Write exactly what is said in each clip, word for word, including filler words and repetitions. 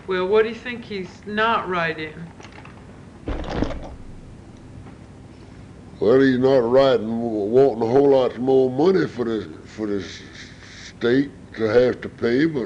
Well, what do you think he's not right in? Well, he's not right in wanting a whole lot more money for the for the state to have to pay, but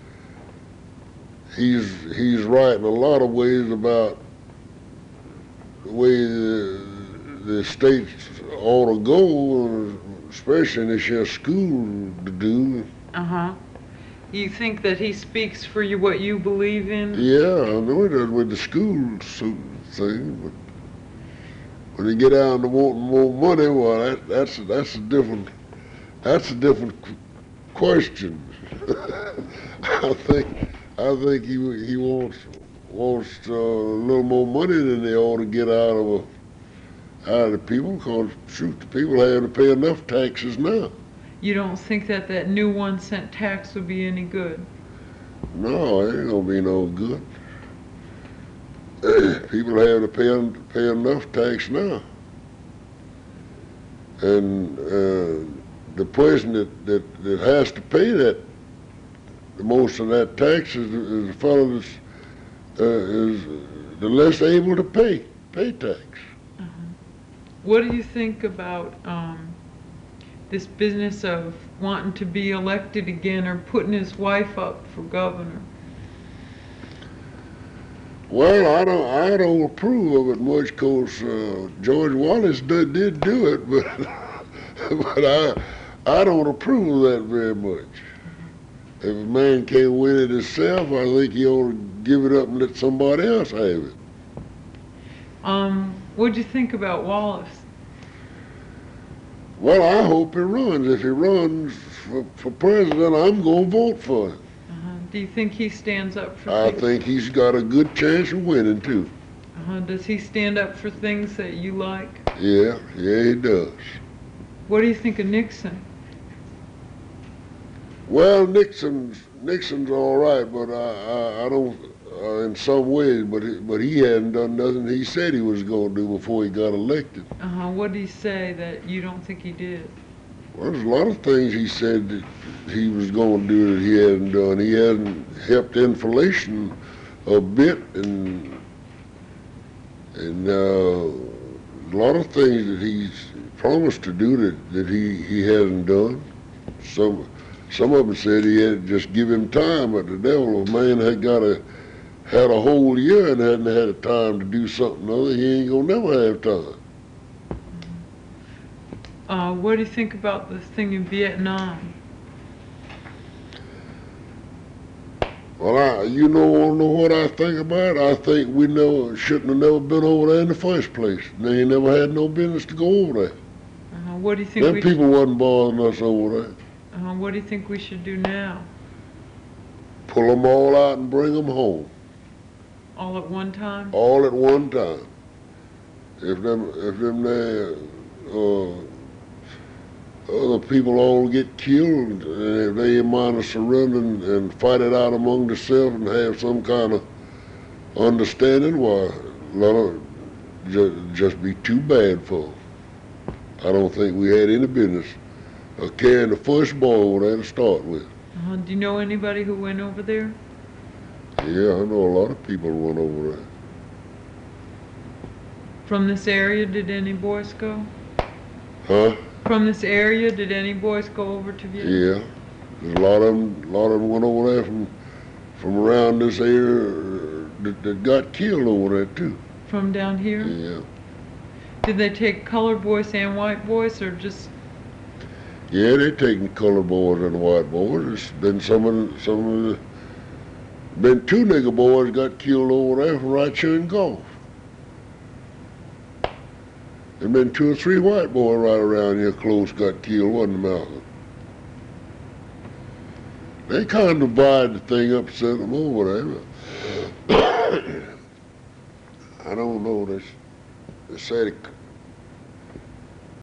he's he's right in a lot of ways about the way the, the states ought to go, especially in this here school to do. Uh-huh. You think that he speaks for you what you believe in? Yeah, I know he does with the school thing, but when you get down to wanting more money, well, that, that's that's a different that's a different question. I think I think he he wants wants uh, a little more money than they ought to get out of a out of the people, because shoot, the people have to pay enough taxes now. You don't think that that new one cent tax would be any good? No, it ain't gonna be no good. People have to pay pay enough tax now, and uh, the person that, that, that has to pay that the most of that tax is, is the fellow that's uh, is the less able to pay pay tax. Uh-huh. What do you think about um, this business of wanting to be elected again or putting his wife up for governor? Well, I don't I don't approve of it much, because uh, George Wallace did, did do it, but but I I don't approve of that very much. If a man can't win it himself, I think he ought to give it up and let somebody else have it. Um, what'd you think about Wallace? Well, I hope he runs. If he runs for, for president, I'm going to vote for him. Uh-huh. Do you think he stands up for I things? think he's got a good chance of winning, too. Uh-huh. Does he stand up for things that you like? Yeah, yeah, he does. What do you think of Nixon? Well, Nixon's Nixon's all right, but I I, I don't uh, in some ways, but he, but he hadn't done nothing he said he was going to do before he got elected. Uh-huh. What did he say that you don't think he did? Well, there's a lot of things he said that he was going to do that he hadn't done. He hadn't helped inflation a bit, and and uh, a lot of things that he's promised to do that, that he, he hasn't done. Some some of them said he had to just give him time, but the devil of man had got a had a whole year and hadn't had a time to do something other. He ain't gonna never have time. Uh, what do you think about the thing in Vietnam? Well, I, you know, wanna know what I think about it? I think we never shouldn't have never been over there in the first place. They ain't never had no business to go over there. Uh, what do you think Them we people wasn't bothering us over there. uh, what do you think we should do now? Pull them all out and bring them home, All at one time? all at one time. If them, if them there, uh, other people all get killed, and if they ain't mind to surrender and, and fight it out among themselves and have some kind of understanding, why, let it just, just be too bad for them. I don't think we had any business of carrying the first ball over there to start with. Uh, do you know anybody who went over there? Yeah, I know a lot of people went over there. From this area, did any boys go? Huh? From this area, did any boys go over to Vietnam? Yeah. There's a lot of them, a lot of them went over there from, from around this area that, that got killed over there too. From down here? Yeah. Did they take colored boys and white boys, or just? Yeah, they taking colored boys and white boys. There's been some of the, some of the, been two nigger boys got killed over there from right here in Gulf. There's been two or three white boys right around here close got killed, wasn't there, Malcolm? They kind of divide the thing up, sent them over there. I don't know. They, they said it